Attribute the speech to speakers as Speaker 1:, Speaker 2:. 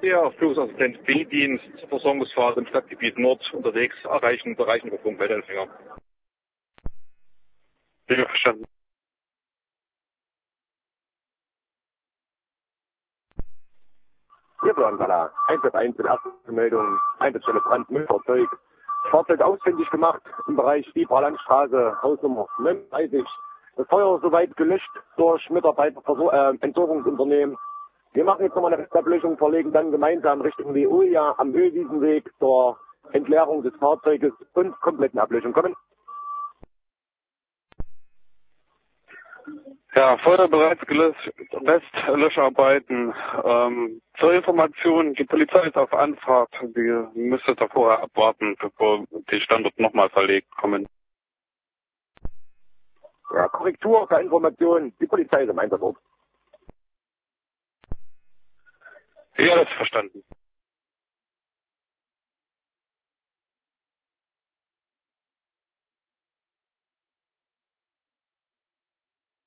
Speaker 1: der Führungsassistent B-Dienst, Versorgungsphase im Stadtgebiet Nord unterwegs, erreichen über Funk Meldempfänger.
Speaker 2: Ja, verstanden.
Speaker 3: Hier Blanca, 111 in der ersten Meldung, Einsatzstelle Brand, Müllfahrzeug. Fahrzeug ausfindig gemacht im Bereich Bieber Landstraße, Hausnummer 39. Das Feuer soweit gelöscht durch Mitarbeiter Entsorgungsunternehmen. Wir machen jetzt nochmal eine Restablöschung, verlegen dann gemeinsam Richtung Leolia am Ölwiesenweg zur Entleerung des Fahrzeuges und kompletten Ablöschung kommen.
Speaker 2: Ja, Feuer bereits gelöscht, Restlöscharbeiten. Zur Information, die Polizei ist auf Anfahrt. Wir müssen davor abwarten, bevor die Standort nochmal verlegt kommen.
Speaker 3: Ja, Korrektur der Information, die Polizei ist im Einsatzort.
Speaker 2: Ja, das ist verstanden.